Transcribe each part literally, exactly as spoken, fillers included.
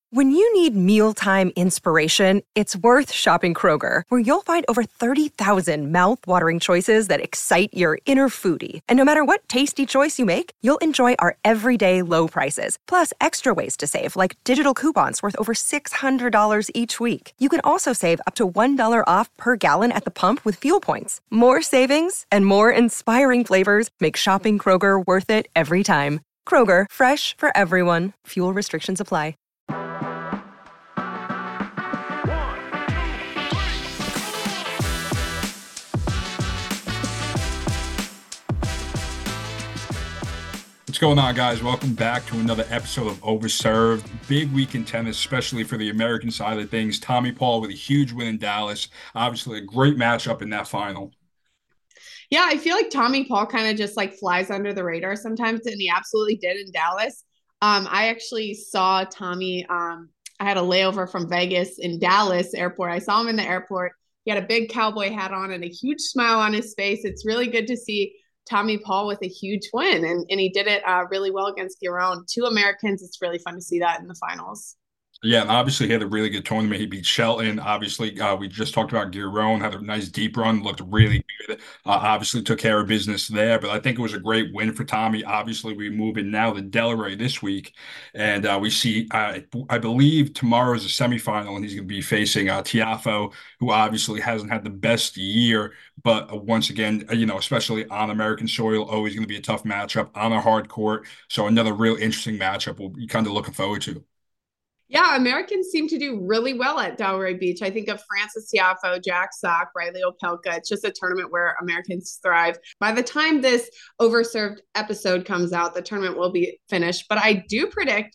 When you need mealtime inspiration, it's worth shopping Kroger, where you'll find over thirty thousand mouth-watering choices that excite your inner foodie. And no matter what tasty choice you make, you'll enjoy our everyday low prices, plus extra ways to save, like digital coupons worth over six hundred dollars each week. You can also save up to one dollar off per gallon at the pump with fuel points. More savings and more inspiring flavors make shopping Kroger worth it every time. Kroger, fresh for everyone. Fuel restrictions apply. What's going on, guys? Welcome back to another episode of Overserved. Big week in tennis, especially for the American side of things. Tommy Paul with a huge win in Dallas. Obviously, a great matchup in that final. Yeah, I feel like Tommy Paul kind of just like flies under the radar sometimes, and he absolutely did in Dallas. Um, I actually saw Tommy. Um, I had a layover from Vegas in Dallas airport. I saw him in the airport. He had a big cowboy hat on and a huge smile on his face. It's really good to see Tommy Paul with a huge win, and, and he did it uh, really well against Giron. Two Americans. It's really fun to see that in the finals. Yeah, and obviously he had a really good tournament. He beat Shelton. Obviously, uh, we just talked about Giron, had a nice deep run, looked really good. Uh, obviously took care of business there, but I think it was a great win for Tommy. Obviously, we move in now to Delray this week, and uh, we see, uh, I believe tomorrow is a semifinal, and he's going to be facing uh, Tiafoe, who obviously hasn't had the best year, but uh, once again, you know, especially on American soil, always going to be a tough matchup on a hard court. So another real interesting matchup we'll be kind of looking forward to. Yeah, Americans seem to do really well at Delray Beach. I think of Frances Tiafoe, Jack Sock, Riley Opelka. It's just a tournament where Americans thrive. By the time this Overserved episode comes out, the tournament will be finished. But I do predict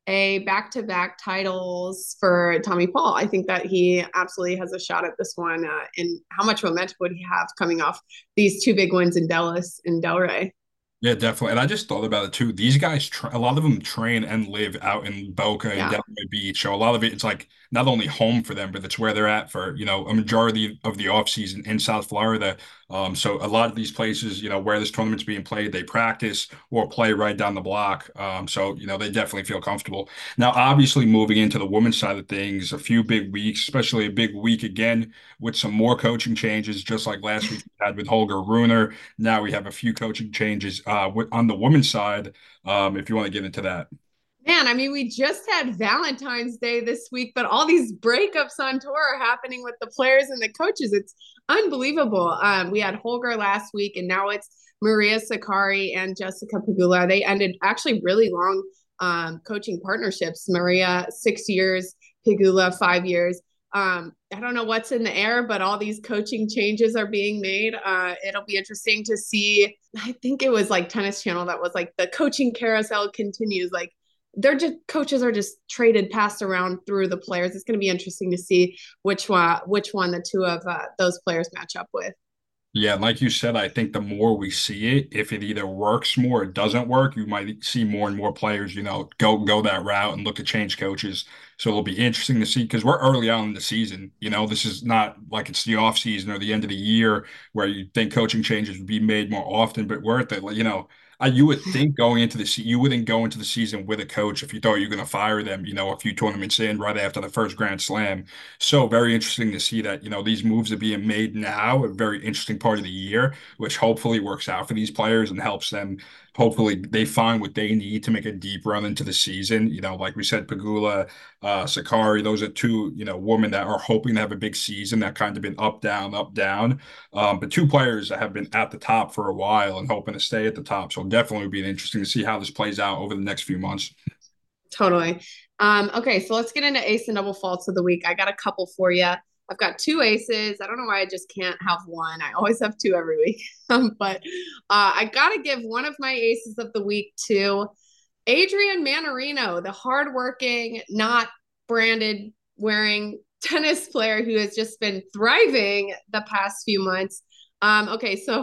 a back-to-back titles for Tommy Paul. I think that he absolutely has a shot at this one. Uh, and how much momentum would he have coming off these two big wins in Dallas and Delray? Yeah, definitely. And I just thought about it too. These guys, tra- a lot of them train and live out in Boca and Yeah. Delray Beach. So a lot of it, it's like not only home for them, but it's where they're at for, you know, a majority of the off season in South Florida. Um, so a lot of these places, you know, where this tournament's being played, they practice or play right down the block. Um, so, you know, they definitely feel comfortable. Now, obviously, moving into the women's side of things, a few big weeks, especially a big week again with some more coaching changes, just like last week we had with Holger Runer. Now we have a few coaching changes uh, with, on the women's side, um, if you want to get into that. Man, I mean, we just had Valentine's Day this week, but all these breakups on tour are happening with the players and the coaches. It's unbelievable. Um, we had Holger last week, and now it's Maria Sakkari and Jessica Pegula. They ended actually really long um, coaching partnerships. Maria, six years, Pegula, five years. Um, I don't know what's in the air, but all these coaching changes are being made. Uh, it'll be interesting to see. I think it was like Tennis Channel that was like the coaching carousel continues. Like, they're just coaches are just traded, passed around through the players. It's going to be interesting to see which one, which one the two of uh, those players match up with. Yeah, like you said, I think the more we see it, if it either works more or doesn't work, you might see more and more players, you know, go go that route and look to change coaches. So it'll be interesting to see because we're early on in the season. You know, this is not like it's the off season or the end of the year where you think coaching changes would be made more often, but we're at the, you know, I, you would think going into the se- you wouldn't go into the season with a coach if you thought you were going to fire them, you know, a few tournaments in right after the first Grand Slam. So very interesting to see that, you know, these moves are being made now, a very interesting part of the year, which hopefully works out for these players and helps them. Hopefully they find what they need to make a deep run into the season. You know, like we said, Pegula, uh, Sakkari, those are two, you know, women that are hoping to have a big season that kind of been up, down, up, down. Um, but two players that have been at the top for a while and hoping to stay at the top. So definitely be interesting to see how this plays out over the next few months. Totally. Um, okay, so let's get into ace and double faults of the week. I got a couple for you. I've got two aces. I don't know why I just can't have one. I always have two every week. Um, but uh, I got to give one of my aces of the week to Adrian Mannarino, the hardworking, not branded wearing tennis player who has just been thriving the past few months. Um, okay, so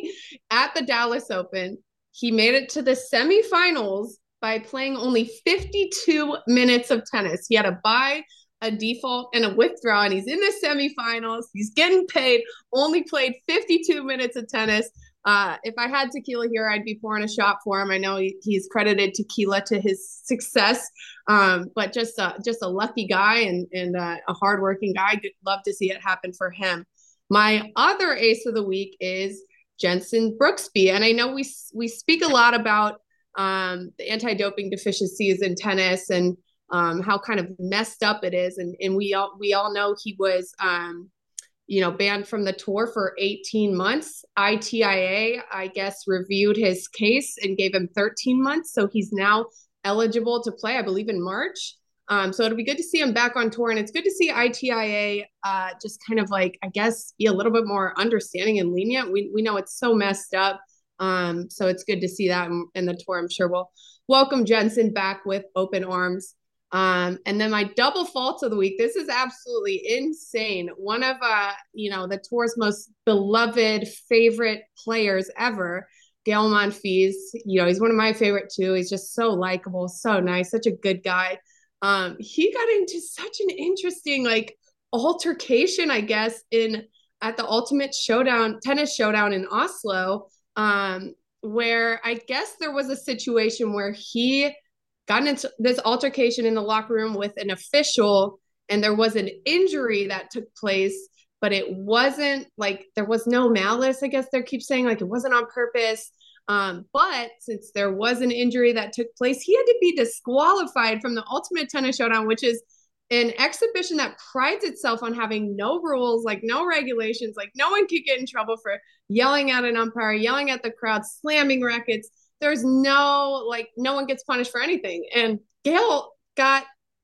at the Dallas Open, he made it to the semifinals by playing only fifty-two minutes of tennis. He had a bye, a default, and a withdrawal, and he's in the semifinals. He's getting paid, only played fifty-two minutes of tennis. Uh, if I had tequila here, I'd be pouring a shot for him. I know he, he's credited tequila to his success, um, but just uh, just a lucky guy and and uh, a hardworking guy. I'd love to see it happen for him. My other ace of the week is Jenson Brooksby, and I know we we speak a lot about um, the anti-doping deficiencies in tennis and um, how kind of messed up it is, and and we all we all know he was. Um, you know, banned from the tour for eighteen months. I T I A, I guess, reviewed his case and gave him thirteen months. So he's now eligible to play, I believe, in March. Um, so it'll be good to see him back on tour. And it's good to see I T I A uh, just kind of like, I guess, be a little bit more understanding and lenient. We, we know it's so messed up. Um, so it's good to see that in, in the tour. I'm sure we'll welcome Jenson back with open arms. Um, and then my double fault of the week. This is absolutely insane. One of, uh, you know, the tour's most beloved favorite players ever, Gael Monfils. You know, he's one of my favorite too. He's just so likable, so nice, such a good guy. Um, he got into such an interesting, like, altercation, I guess, in at the Ultimate Showdown, tennis showdown in Oslo, um, where I guess there was a situation where he got into this altercation in the locker room with an official, and there was an injury that took place, but it wasn't like, there was no malice, I guess they keep saying, like it wasn't on purpose. Um, but since there was an injury that took place, he had to be disqualified from the Ultimate Tennis Showdown, which is an exhibition that prides itself on having no rules, like no regulations, like no one could get in trouble for yelling at an umpire, yelling at the crowd, slamming rackets. There's no, like, no one gets punished for anything. And Gael got,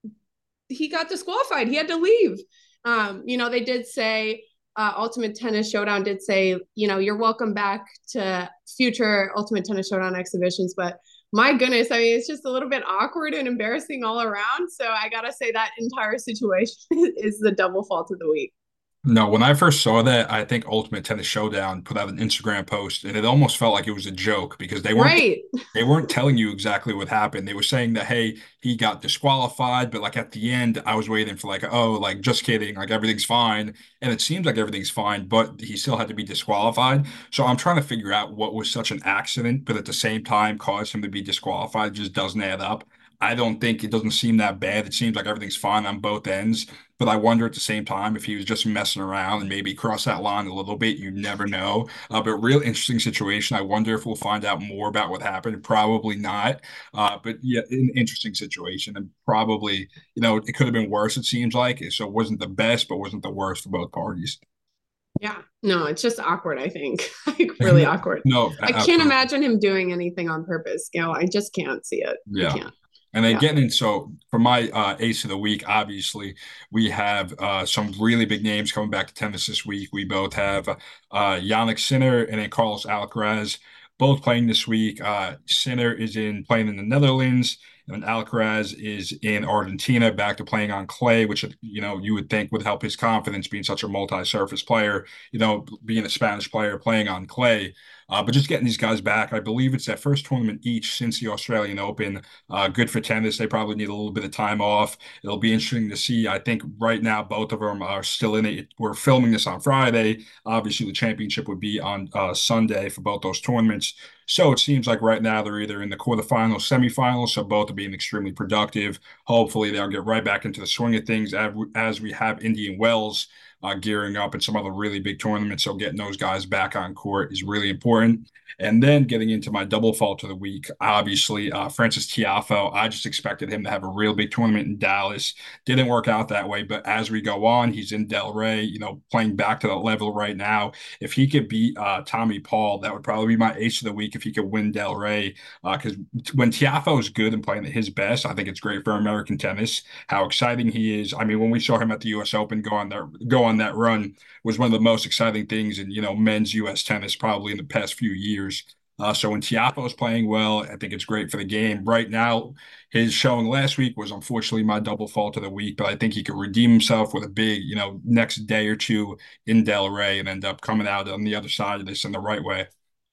he got disqualified. He had to leave. Um, you know, they did say, uh, Ultimate Tennis Showdown did say, you know, you're welcome back to future Ultimate Tennis Showdown exhibitions. But my goodness, I mean, it's just a little bit awkward and embarrassing all around. So I got to say that entire situation is the double fault of the week. No, when I first saw that, I think Ultimate Tennis Showdown put out an Instagram post, and it almost felt like it was a joke because they weren't Right. they weren't telling you exactly what happened. They were saying that, hey, he got disqualified, but like at the end, I was waiting for like, oh, like just kidding, like everything's fine, and it seems like everything's fine, but he still had to be disqualified. So I'm trying to figure out what was such an accident, but at the same time caused him to be disqualified. It just doesn't add up. I don't think it doesn't seem that bad. It seems like everything's fine on both ends. But I wonder at the same time if he was just messing around and maybe cross that line a little bit. You never know. Uh, but real interesting situation. I wonder if we'll find out more about what happened. Probably not. Uh, but yeah, an interesting situation. And probably, you know, it could have been worse, it seems like. So it wasn't the best, but wasn't the worst for both parties. Yeah. No, it's just awkward, I think. Like really awkward. No, I can't absolutely. imagine him doing anything on purpose. You know, I just can't see it. Yeah. I can't. And then Yeah. getting in, so for my uh, ace of the week, obviously, we have uh, some really big names coming back to tennis this week. We both have uh, Jannik Sinner and then Carlos Alcaraz, both playing this week. Uh, Sinner is in playing in the Netherlands, and Alcaraz is in Argentina, back to playing on clay, which, you know, you would think would help his confidence being such a multi-surface player, you know, being a Spanish player playing on clay. Uh, but just getting these guys back, I believe it's their first tournament each since the Australian Open. Uh, good for tennis. They probably need a little bit of time off. It'll be interesting to see. I think right now both of them are still in it. We're filming this on Friday. Obviously, the championship would be on uh, Sunday for both those tournaments. So it seems like right now they're either in the quarterfinals, semifinals. So both are being extremely productive. Hopefully, they'll get right back into the swing of things as we, as we have Indian Wells Uh, gearing up and some other really big tournaments. So getting those guys back on court is really important. And then getting into my double fault of the week, obviously, uh, Frances Tiafoe. I just expected him to have a real big tournament in Dallas. Didn't work out that way. But as we go on, he's in Delray, you know, playing back to that level right now. If he could beat uh, Tommy Paul, that would probably be my ace of the week if he could win Delray. Because uh, when Tiafoe is good and playing at his best, I think it's great for American tennis. How exciting he is. I mean, when we saw him at the U S Open go on there, go on that run was one of the most exciting things in, you know, men's U S tennis probably in the past few years. Uh, so when Tiafoe is playing well, I think it's great for the game. Right now, his showing last week was unfortunately my double fault of the week, but I think he could redeem himself with a big, you know, next day or two in Delray and end up coming out on the other side of this in the right way.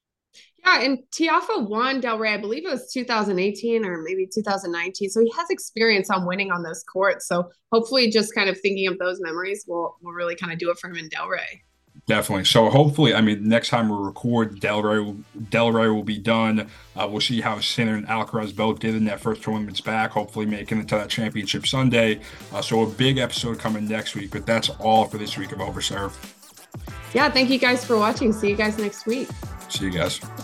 Yeah, and Tiafoe won Delray, I believe it was two thousand eighteen or maybe two thousand nineteen. So he has experience on winning on those courts. So hopefully just kind of thinking of those memories will will really kind of do it for him in Delray. Definitely. So hopefully, I mean, next time we record, Delray will, Delray will be done. Uh, we'll see how Sinner and Alcaraz both did in that first tournaments back, hopefully making it to that championship Sunday. Uh, so a big episode coming next week, but that's all for this week of Overserve. Yeah, thank you guys for watching. See you guys next week. See you guys.